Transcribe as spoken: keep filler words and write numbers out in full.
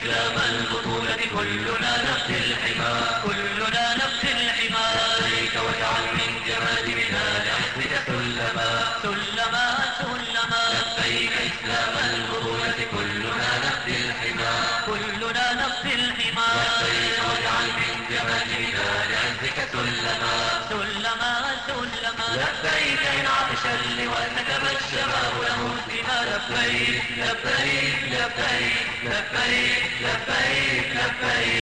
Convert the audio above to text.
إسلام البطولة كلنا نفدي الحمى كلنا نفدي الحمى لبيك واجعل من جماجمنا لعزك سلما سلما سلما لبيك إسلام البطولة كلنا نفدي الحمى كلنا نفدي الحمى لبيك واجعل من جماجمنا لعزك سلما سلما سلما لبيك إن عطش اللواء كتب الشباب له الدماء لبيك لبيك لبيك لبيك لبيك لبيك